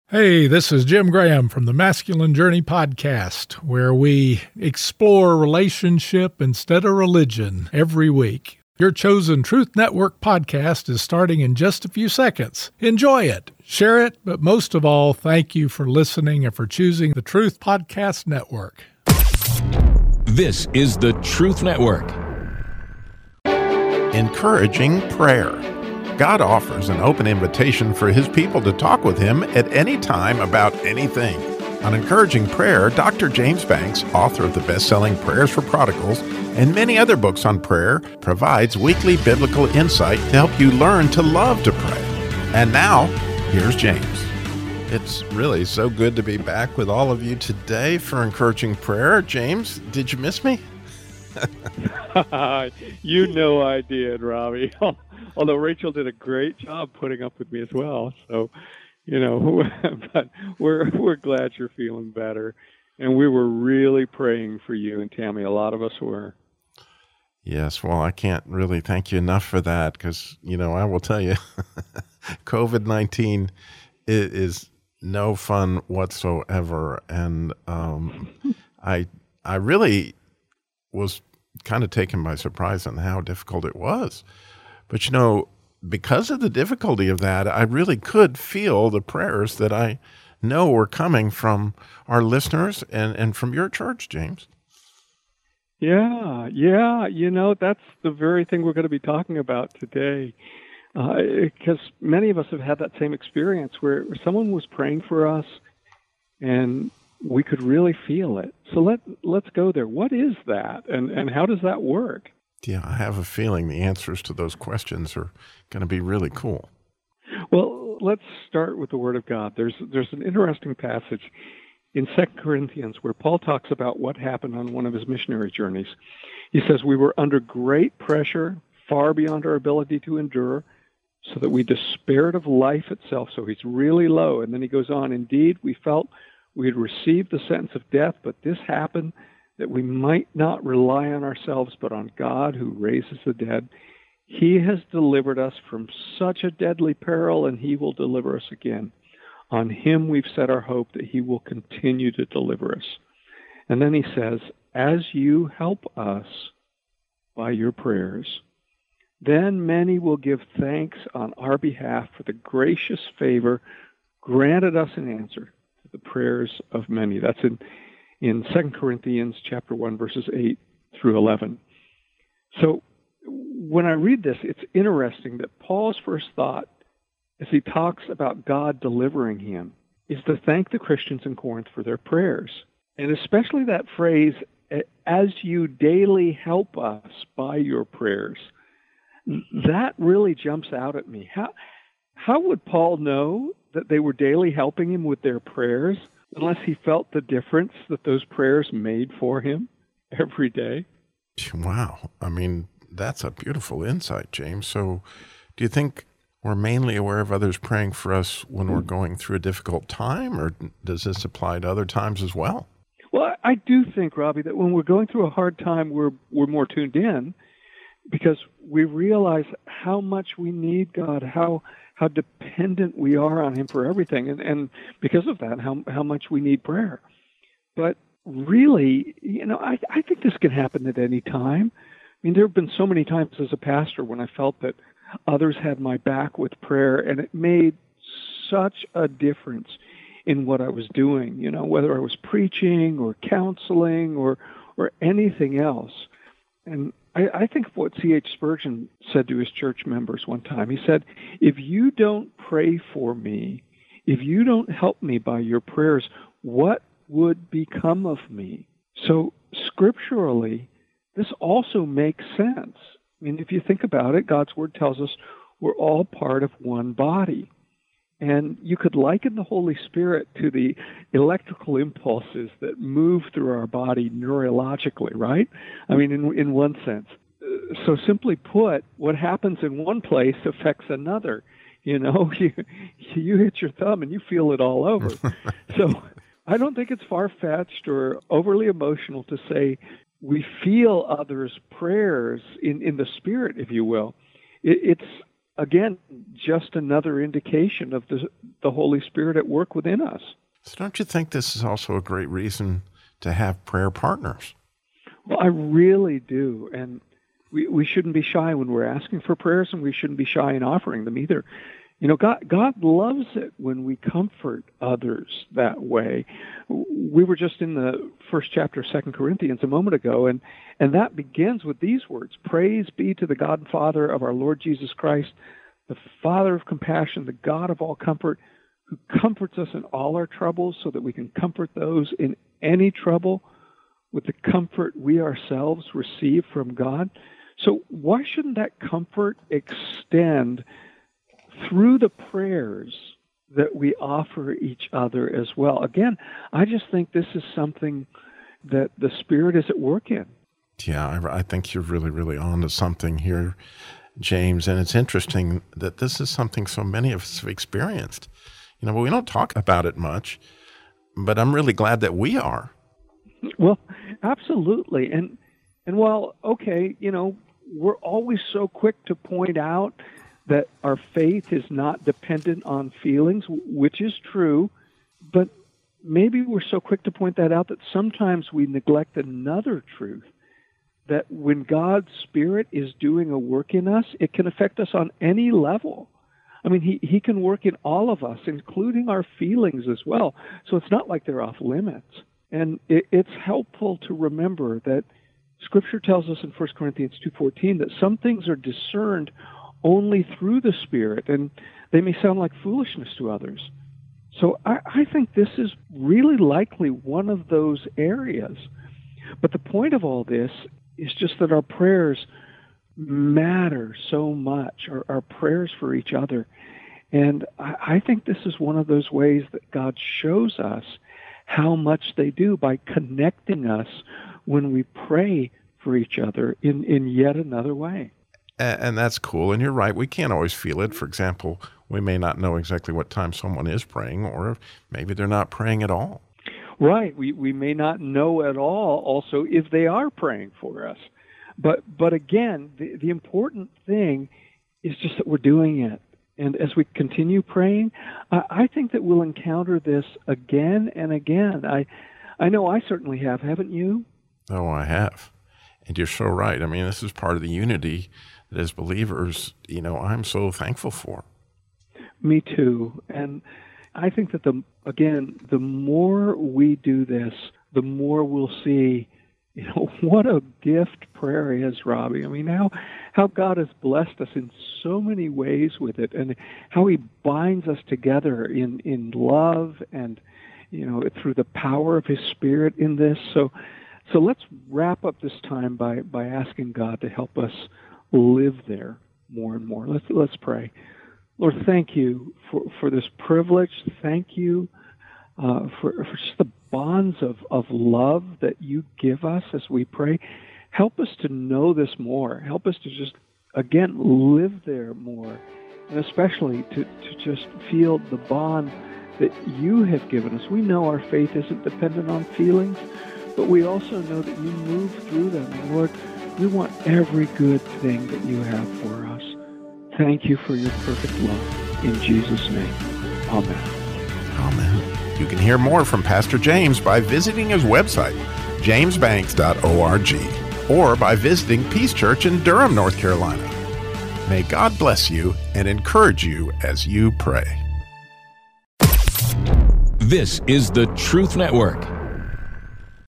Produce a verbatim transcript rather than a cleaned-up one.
Hey, this is Jim Graham from the Masculine Journey podcast, where we explore relationship instead of religion every week. Your chosen Truth Network podcast is starting in just a few seconds. Enjoy it, share it, but most of all, thank you for listening and for choosing the Truth Podcast Network. This is the Truth Network. Encouraging prayer. God offers an open invitation for His people to talk with Him at any time about anything. On Encouraging Prayer, Doctor James Banks, author of the best-selling Prayers for Prodigals and many other books on prayer, provides weekly biblical insight to help you learn to love to pray. And now, here's James. It's really so good to be back with all of you today for Encouraging Prayer. James, did you miss me? You know I did, Robbie. Although Rachel did a great job putting up with me as well. So, you know, but we're we're glad you're feeling better. And we were really praying for you and Tammy. A lot of us were. Yes, well, I can't really thank you enough for that because, you know, I will tell you, COVID nineteen is, is no fun whatsoever. And um, I I really was kind of taken by surprise on how difficult it was. But, you know, because of the difficulty of that, I really could feel the prayers that I know were coming from our listeners and, and from your church, James. Yeah, yeah. You know, that's the very thing we're going to be talking about today. Because uh, many of us have had that same experience where someone was praying for us and we could really feel it. So let, let's go there. What is that? And, and how does that work? Yeah, I have a feeling the answers to those questions are going to be really cool. Well, let's start with the Word of God. There's there's an interesting passage in Second Corinthians where Paul talks about what happened on one of his missionary journeys. He says, we were under great pressure, far beyond our ability to endure, so that we despaired of life itself. So he's really low. And then he goes on, indeed, we felt we had received the sentence of death, but this happened that we might not rely on ourselves, but on God who raises the dead. He has delivered us from such a deadly peril, and He will deliver us again. On Him we've set our hope that He will continue to deliver us. And then he says, as you help us by your prayers, then many will give thanks on our behalf for the gracious favor granted us in answer to the prayers of many. That's in in Second Corinthians chapter one, verses eight through eleven. So when I read this, it's interesting that Paul's first thought, as he talks about God delivering him, is to thank the Christians in Corinth for their prayers. And especially that phrase, as you daily help us by your prayers. That really jumps out at me. How, how would Paul know that they were daily helping him with their prayers unless he felt the difference that those prayers made for him every day? Wow. I mean, that's a beautiful insight, James. So do you think we're mainly aware of others praying for us when we're going through a difficult time, or does this apply to other times as well? Well, I do think, Robbie, that when we're going through a hard time, we're we're more tuned in because we realize how much we need God, how how dependent we are on Him for everything, and, and because of that, how how much we need prayer. But really, you know, I, I think this can happen at any time. I mean, there have been so many times as a pastor when I felt that others had my back with prayer, and it made such a difference in what I was doing, you know, whether I was preaching or counseling or or anything else. And I, I think of what C H Spurgeon said to his church members one time. He said, if you don't pray for me, if you don't help me by your prayers, what would become of me? So scripturally, this also makes sense. I mean, if you think about it, God's Word tells us we're all part of one body. And you could liken the Holy Spirit to the electrical impulses that move through our body neurologically, right? I mean, in in one sense. So simply put, what happens in one place affects another. You know, you, you hit your thumb and you feel it all over. So I don't think it's far-fetched or overly emotional to say we feel others' prayers in, in the spirit, if you will. It, it's, again, just another indication of the the Holy Spirit at work within us. So don't you think this is also a great reason to have prayer partners? Well, I really do. And we, we shouldn't be shy when we're asking for prayers, and we shouldn't be shy in offering them either. You know, God, God loves it when we comfort others that way. We were just in the first chapter of Second Corinthians a moment ago, and, and that begins with these words: Praise be to the God and Father of our Lord Jesus Christ, the Father of compassion, the God of all comfort, who comforts us in all our troubles so that we can comfort those in any trouble with the comfort we ourselves receive from God. So why shouldn't that comfort extend through the prayers that we offer each other as well? Again, I just think this is something that the Spirit is at work in. Yeah, I, I think you're really, really on to something here, James. And it's interesting that this is something so many of us have experienced. You know, we don't talk about it much, but I'm really glad that we are. Well, absolutely. And and while, okay, you know, we're always so quick to point out that our faith is not dependent on feelings, which is true, but maybe we're so quick to point that out that sometimes we neglect another truth, that when God's Spirit is doing a work in us, it can affect us on any level. I mean, he, he can work in all of us, including our feelings as well. So it's not like they're off limits. And it, it's helpful to remember that Scripture tells us in First Corinthians two fourteen that some things are discerned only through the Spirit, and they may sound like foolishness to others. So I, I think this is really likely one of those areas. But the point of all this is just that our prayers matter so much, our, our prayers for each other. And I, I think this is one of those ways that God shows us how much they do by connecting us when we pray for each other in, in yet another way. And, and that's cool. And you're right. We can't always feel it. For example, we may not know exactly what time someone is praying, or maybe they're not praying at all. Right. We we may not know at all also if they are praying for us. But but again, the, the important thing is just that we're doing it. And as we continue praying, I, I think that we'll encounter this again and again. I I know I certainly have. Haven't you? Oh, I have. And you're so right. I mean, this is part of the unity that as believers, you know, I'm so thankful for. Me too. And I think that, the again, the more we do this, the more we'll see, you know, what a gift prayer is, Robbie. I mean, how, how God has blessed us in so many ways with it, and how he binds us together in, in love and, you know, through the power of his Spirit in this. So so let's wrap up this time by, by asking God to help us live there more and more. Let's let's pray. Lord, thank you for, for this privilege. Thank you uh, for, for just the bonds of, of love that you give us as we pray. Help us to know this more. Help us to just, again, live there more, and especially to, to just feel the bond that you have given us. We know our faith isn't dependent on feelings, but we also know that you move through them. And Lord, we want every good thing that you have for us. Thank you for your perfect love. In Jesus' name, amen. Amen. You can hear more from Pastor James by visiting his website, james banks dot org, or by visiting Peace Church in Durham, North Carolina. May God bless you and encourage you as you pray. This is the Truth Network.